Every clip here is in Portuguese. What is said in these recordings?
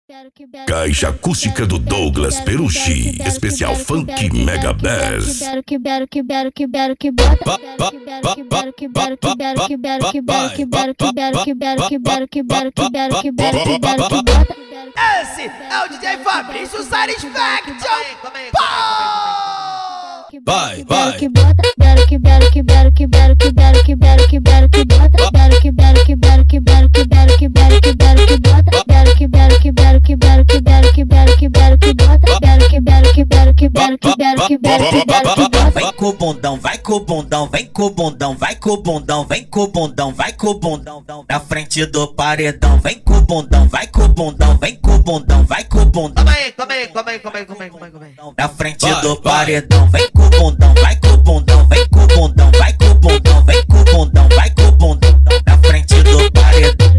Caixa acústica do Douglas Perucci, especial Funk Mega Bass. Esse é o DJ Fabrício Satisfaction. Vai. Vem com o bundão, vai com o bundão, vem com o bundão, vai com o bundão, vem com o bundão, vai com o bundão, na frente do paredão. Vem com o bundão, vai com o bundão, vem com o bundão, vai com o bundão. Calma aí. Na frente do paredão. Vem com o bundão, vai com o bundão, vem com o bundão, vai com o bundão, vem com o bundão, vai com o bundão, na frente do paredão.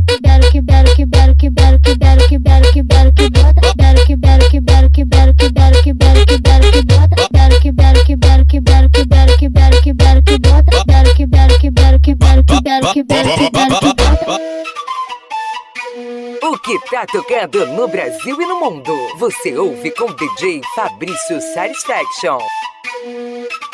O que tá tocando no Brasil e no mundo, você ouve com DJ Fabrício Satisfaction.